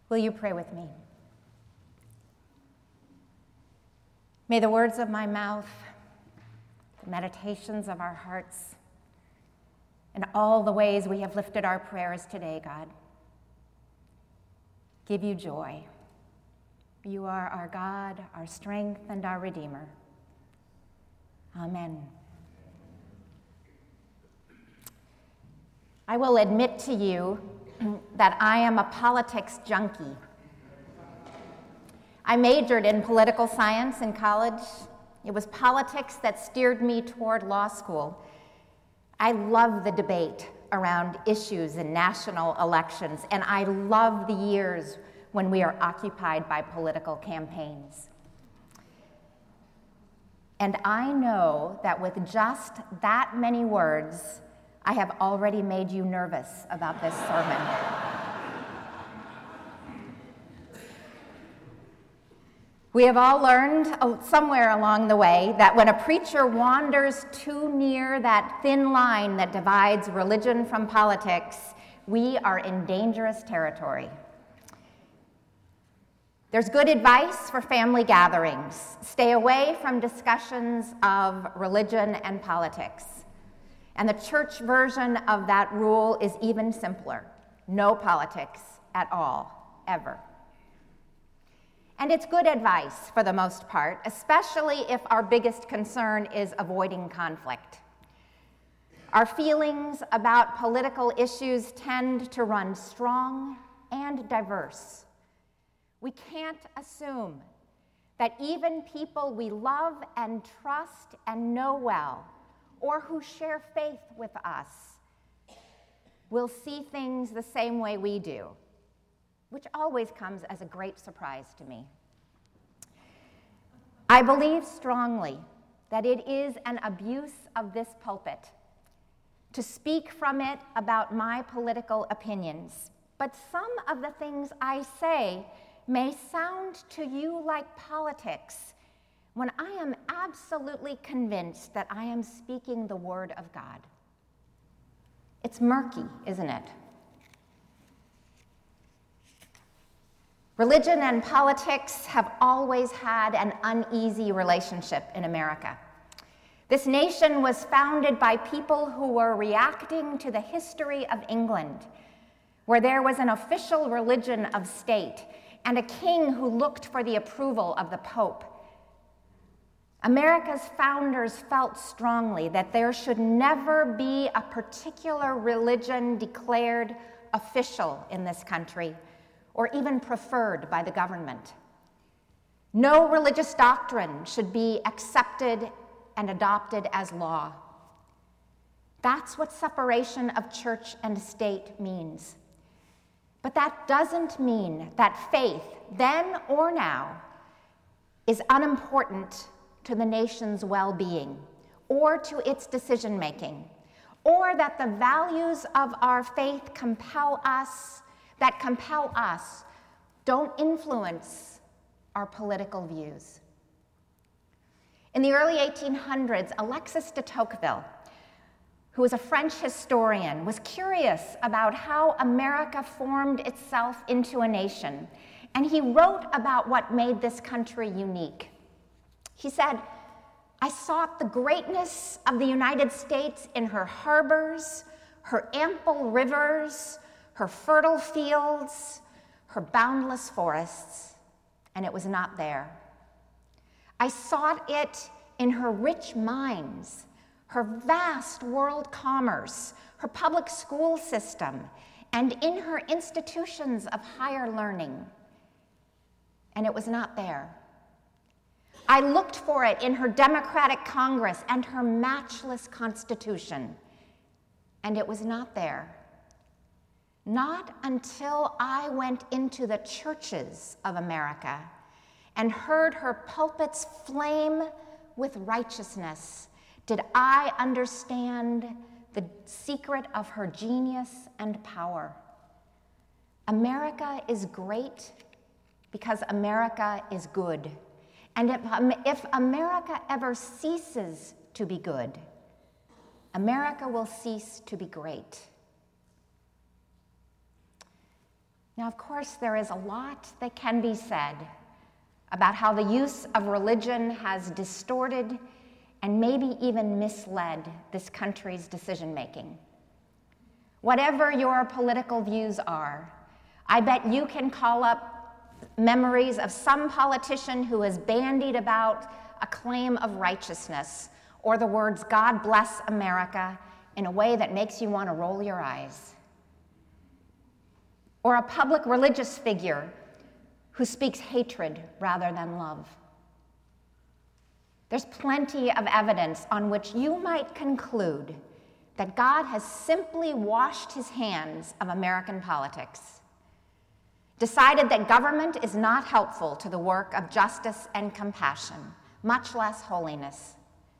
Will you pray with me? May the words of my mouth, the meditations of our hearts, and all the ways we have lifted our prayers today, God, give you joy. You are our God, our strength, and our Redeemer. Amen. I will admit to you that I am a politics junkie. I majored in political science in college. It was politics that steered me toward law school. I love the debate around issues in national elections, and I love the years when we are occupied by political campaigns. And I know that with just that many words, I have already made you nervous about this sermon. We have all learned somewhere along the way that when a preacher wanders too near that thin line that divides religion from politics, we are in dangerous territory. There's good advice for family gatherings. Stay away from discussions of religion and politics. And the church version of that rule is even simpler. No politics at all, ever. And it's good advice for the most part, especially if our biggest concern is avoiding conflict. Our feelings about political issues tend to run strong and diverse. We can't assume that even people we love and trust and know well, or who share faith with us, will see things the same way we do, which always comes as a great surprise to me. I believe strongly that it is an abuse of this pulpit to speak from it about my political opinions, but some of the things I say may sound to you like politics when I am absolutely convinced that I am speaking the word of God. It's murky, isn't it? Religion and politics have always had an uneasy relationship in America. This nation was founded by people who were reacting to the history of England, where there was an official religion of state and a king who looked for the approval of the Pope. America's founders felt strongly that there should never be a particular religion declared official in this country, or even preferred by the government. No religious doctrine should be accepted and adopted as law. That's what separation of church and state means. But that doesn't mean that faith, then or now, is unimportant to the nation's well-being or to its decision-making, or that the values of our faith compel us don't influence our political views. In the early 1800s, Alexis de Tocqueville, who was a French historian, was curious about how America formed itself into a nation, and he wrote about what made this country unique. He said, "I sought the greatness of the United States in her harbors, her ample rivers, her fertile fields, her boundless forests, and it was not there. I sought it in her rich mines, her vast world commerce, her public school system, and in her institutions of higher learning, and it was not there. I looked for it in her democratic Congress and her matchless Constitution, and it was not there. Not until I went into the churches of America and heard her pulpits flame with righteousness did I understand the secret of her genius and power. America is great because America is good. And if America ever ceases to be good, America will cease to be great." Now, of course, there is a lot that can be said about how the use of religion has distorted and maybe even misled this country's decision-making. Whatever your political views are, I bet you can call up memories of some politician who has bandied about a claim of righteousness or the words, "God bless America," in a way that makes you want to roll your eyes. Or a public religious figure who speaks hatred rather than love. There's plenty of evidence on which you might conclude that God has simply washed his hands of American politics, decided that government is not helpful to the work of justice and compassion, much less holiness.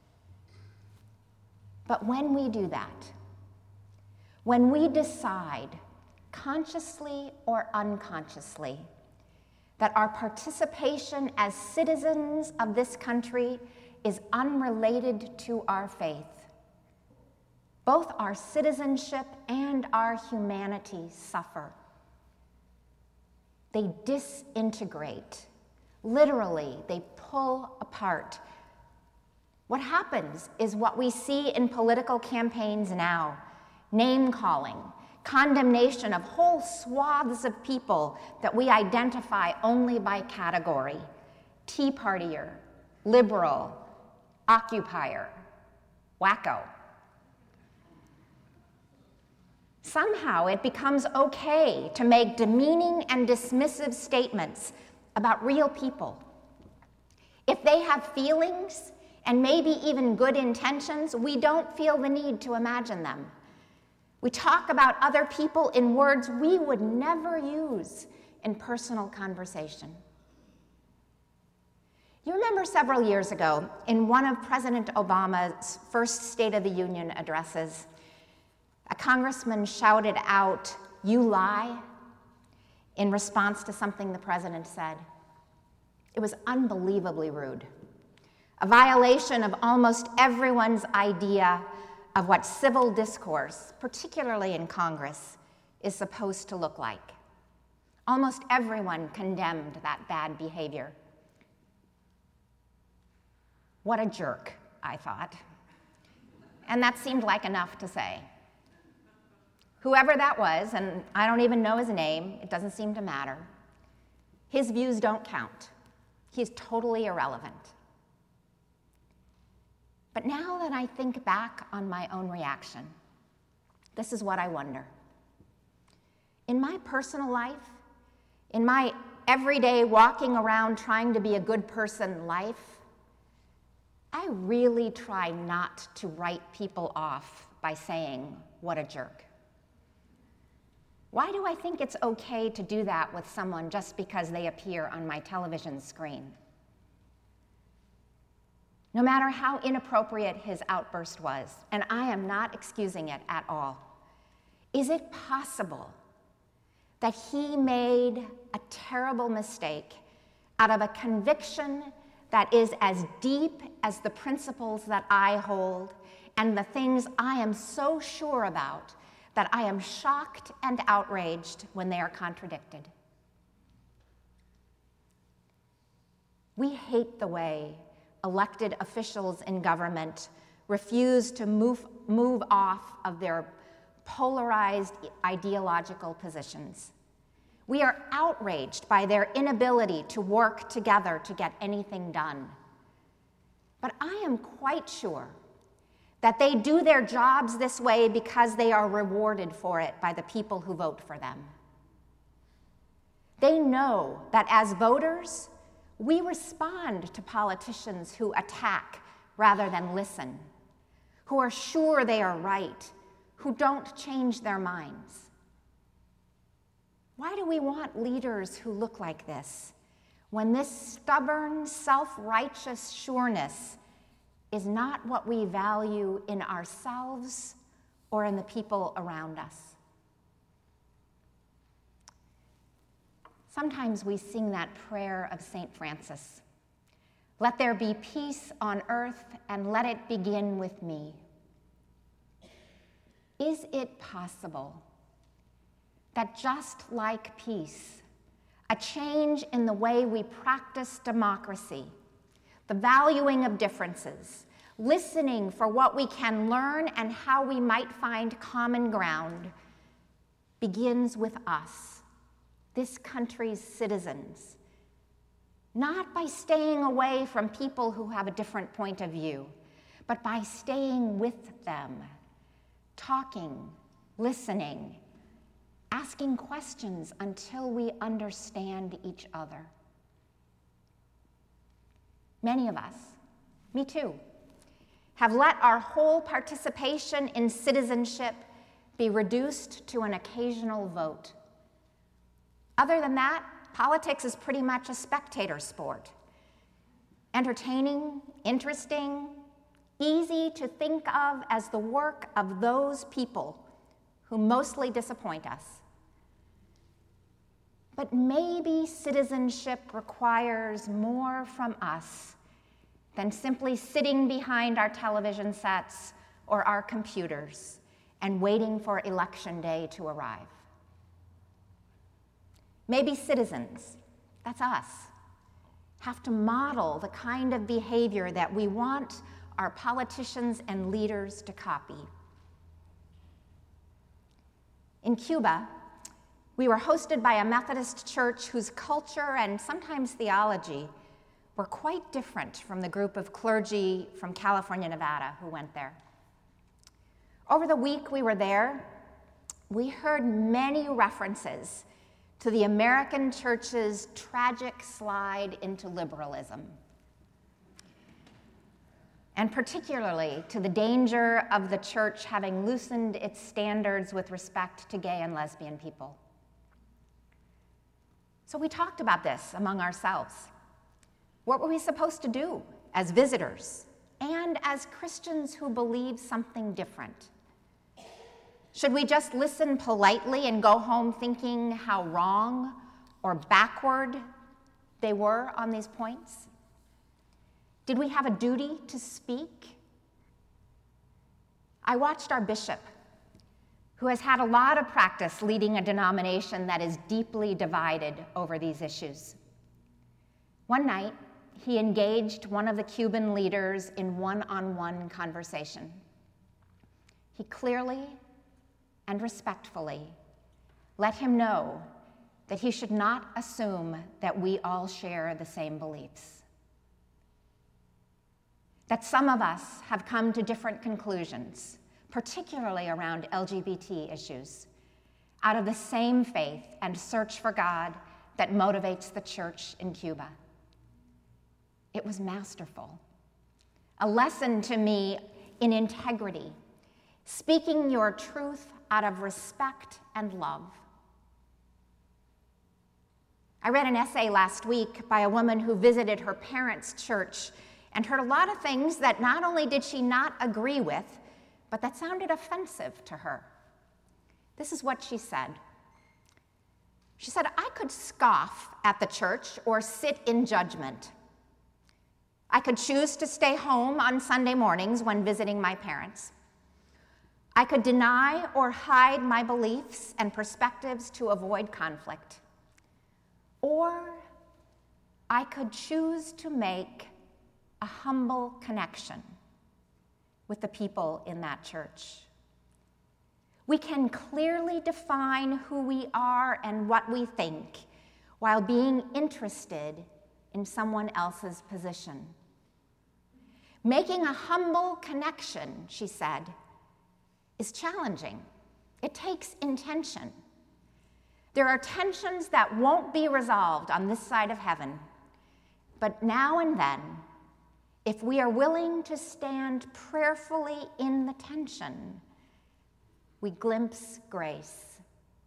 But when we do that, when we decide, consciously or unconsciously, that our participation as citizens of this country is unrelated to our faith, both our citizenship and our humanity suffer. They disintegrate. Literally, they pull apart. What happens is what we see in political campaigns now: name-calling, condemnation of whole swaths of people that we identify only by category: Tea Partier, liberal, occupier, wacko. Somehow it becomes okay to make demeaning and dismissive statements about real people. If they have feelings and maybe even good intentions, we don't feel the need to imagine them. We talk about other people in words we would never use in personal conversation. You remember several years ago, in one of President Obama's first State of the Union addresses, a congressman shouted out, "You lie," in response to something the president said. It was unbelievably rude, a violation of almost everyone's idea of what civil discourse, particularly in Congress, is supposed to look like. Almost everyone condemned that bad behavior. What a jerk, I thought. And that seemed like enough to say. Whoever that was, and I don't even know his name, it doesn't seem to matter, his views don't count. He's totally irrelevant. But now that I think back on my own reaction, this is what I wonder. In my personal life, in my everyday walking around trying to be a good person life, I really try not to write people off by saying, "What a jerk." Why do I think it's okay to do that with someone just because they appear on my television screen? No matter how inappropriate his outburst was, and I am not excusing it at all, is it possible that he made a terrible mistake out of a conviction that is as deep as the principles that I hold and the things I am so sure about that I am shocked and outraged when they are contradicted? We hate the way elected officials in government refuse to move off of their polarized ideological positions. We are outraged by their inability to work together to get anything done. But I am quite sure that they do their jobs this way because they are rewarded for it by the people who vote for them. They know that as voters, we respond to politicians who attack rather than listen, who are sure they are right, who don't change their minds. Why do we want leaders who look like this, when this stubborn, self-righteous sureness is not what we value in ourselves or in the people around us? Sometimes we sing that prayer of St. Francis, "Let there be peace on earth and let it begin with me." Is it possible that just like peace, a change in the way we practice democracy, the valuing of differences, listening for what we can learn and how we might find common ground, begins with us, this country's citizens, not by staying away from people who have a different point of view, but by staying with them, talking, listening, asking questions until we understand each other. Many of us, me too, have let our whole participation in citizenship be reduced to an occasional vote. Other than that, politics is pretty much a spectator sport. Entertaining, interesting, easy to think of as the work of those people who mostly disappoint us. But maybe citizenship requires more from us than simply sitting behind our television sets or our computers and waiting for election day to arrive. Maybe citizens, that's us, have to model the kind of behavior that we want our politicians and leaders to copy. In Cuba, we were hosted by a Methodist church whose culture and sometimes theology were quite different from the group of clergy from California, Nevada who went there. Over the week we were there, we heard many references to the American church's tragic slide into liberalism, and particularly to the danger of the church having loosened its standards with respect to gay and lesbian people. So we talked about this among ourselves. What were we supposed to do as visitors and as Christians who believe something different? Should we just listen politely and go home thinking how wrong or backward they were on these points? Did we have a duty to speak? I watched our bishop, who has had a lot of practice leading a denomination that is deeply divided over these issues. One night, he engaged one of the Cuban leaders in one-on-one conversation. He clearly and respectfully let him know that he should not assume that we all share the same beliefs. That some of us have come to different conclusions, particularly around LGBT issues, out of the same faith and search for God that motivates the church in Cuba. It was masterful. A lesson to me in integrity, speaking your truth out of respect and love. I read an essay last week by a woman who visited her parents' church and heard a lot of things that not only did she not agree with, but that sounded offensive to her. This is what she said. She said, "I could scoff at the church or sit in judgment. I could choose to stay home on Sunday mornings when visiting my parents. I could deny or hide my beliefs and perspectives to avoid conflict. Or I could choose to make a humble connection with the people in that church. We can clearly define who we are and what we think while being interested in someone else's position. Making a humble connection," she said, "is challenging. It takes intention. There are tensions that won't be resolved on this side of heaven, but now and then, if we are willing to stand prayerfully in the tension, we glimpse grace."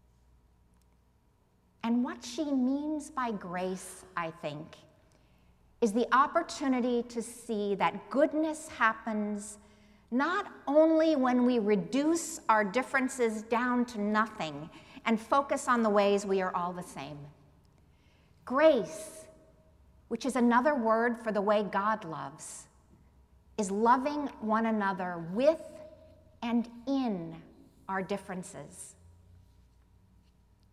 And what she means by grace, I think, is the opportunity to see that goodness happens not only when we reduce our differences down to nothing and focus on the ways we are all the same. Grace, which is another word for the way God loves, is loving one another with and in our differences.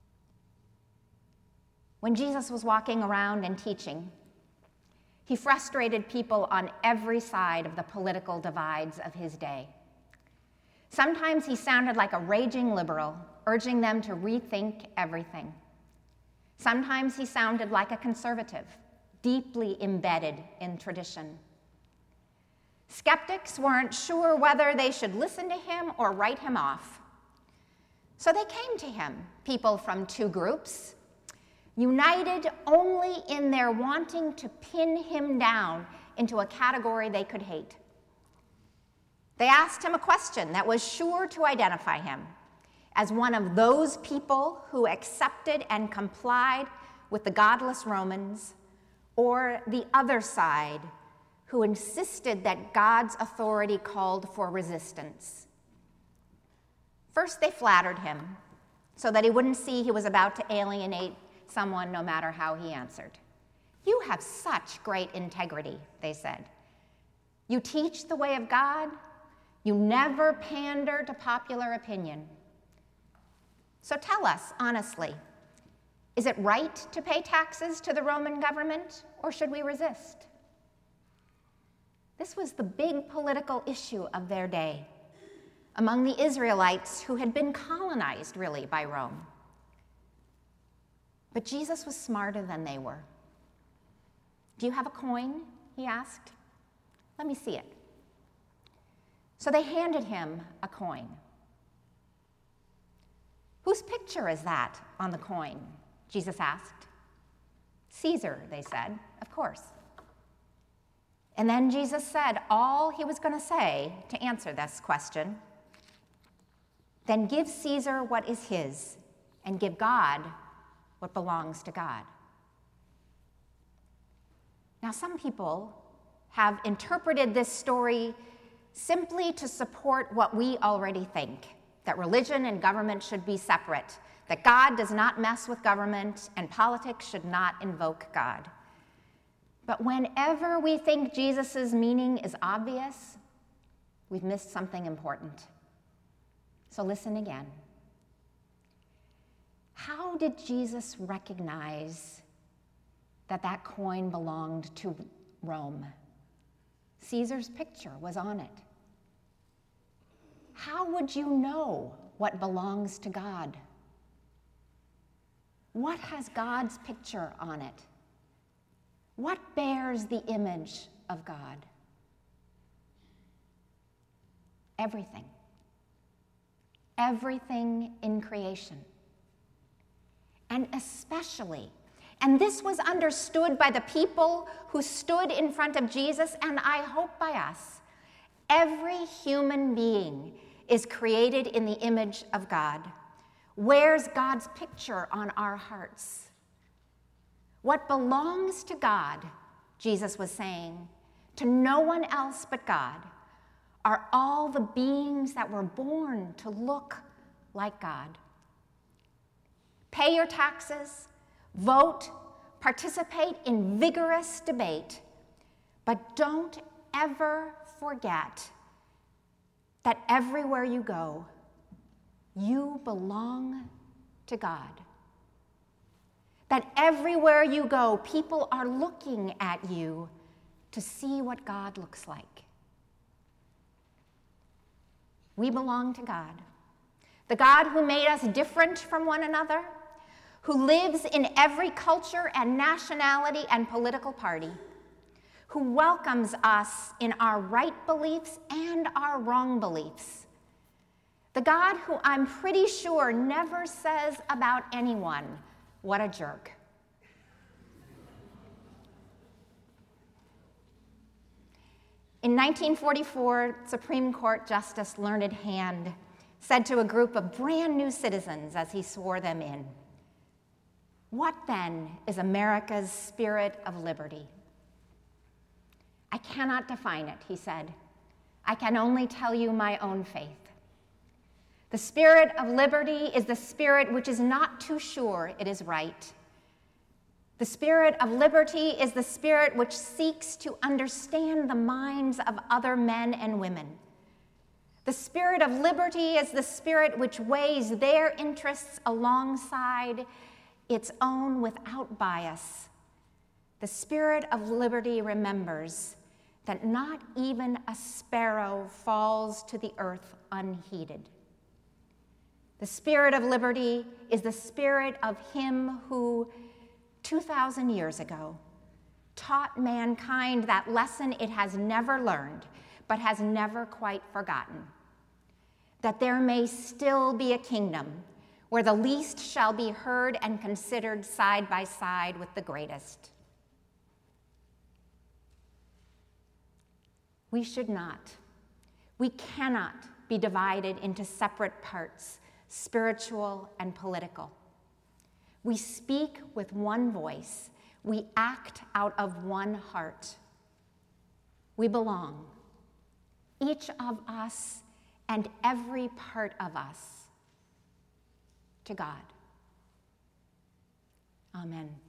When Jesus was walking around and teaching, he frustrated people on every side of the political divides of his day. Sometimes he sounded like a raging liberal, urging them to rethink everything. Sometimes he sounded like a conservative, deeply embedded in tradition. Skeptics weren't sure whether they should listen to him or write him off. So they came to him, people from two groups, united only in their wanting to pin him down into a category they could hate. They asked him a question that was sure to identify him as one of those people who accepted and complied with the godless Romans, or the other side, who insisted that God's authority called for resistance. First, they flattered him so that he wouldn't see he was about to alienate someone no matter how he answered. "You have such great integrity," they said. "You teach the way of God. You never pander to popular opinion. So tell us, honestly, is it right to pay taxes to the Roman government, or should we resist?" This was the big political issue of their day among the Israelites who had been colonized, really, by Rome. But Jesus was smarter than they were. "Do you have a coin?" he asked. "Let me see it." So they handed him a coin. "Whose picture is that on the coin?" Jesus asked. "Caesar," they said. "Of course." And then Jesus said all he was going to say to answer this question. "Then give Caesar what is his, and give God what belongs to God." Now, some people have interpreted this story simply to support what we already think, that religion and government should be separate, that God does not mess with government, and politics should not invoke God. But whenever we think Jesus' meaning is obvious, we've missed something important. So listen again. How did Jesus recognize that that coin belonged to Rome? Caesar's picture was on it. How would you know what belongs to God? What has God's picture on it? What bears the image of God? Everything. Everything in creation. And especially, and this was understood by the people who stood in front of Jesus, and I hope by us, every human being is created in the image of God, wears God's picture on our hearts. What belongs to God, Jesus was saying, to no one else but God, are all the beings that were born to look like God. Pay your taxes, vote, participate in vigorous debate, but don't ever forget that everywhere you go, you belong to God. That everywhere you go, people are looking at you to see what God looks like. We belong to God, the God who made us different from one another, who lives in every culture and nationality and political party, who welcomes us in our right beliefs and our wrong beliefs. The God who I'm pretty sure never says about anyone, "What a jerk." In 1944, Supreme Court Justice Learned Hand said to a group of brand new citizens as he swore them in, "What then is America's spirit of liberty?" "I cannot define it," he said. "I can only tell you my own faith. The spirit of liberty is the spirit which is not too sure it is right. The spirit of liberty is the spirit which seeks to understand the minds of other men and women. The spirit of liberty is the spirit which weighs their interests alongside its own without bias, the spirit of liberty remembers that not even a sparrow falls to the earth unheeded. The spirit of liberty is the spirit of him who, 2,000 years ago, taught mankind that lesson it has never learned, but has never quite forgotten, that there may still be a kingdom where the least shall be heard and considered side by side with the greatest. We should not, we cannot be divided into separate parts, spiritual and political. We speak with one voice. We act out of one heart. We belong, each of us and every part of us, to God. Amen.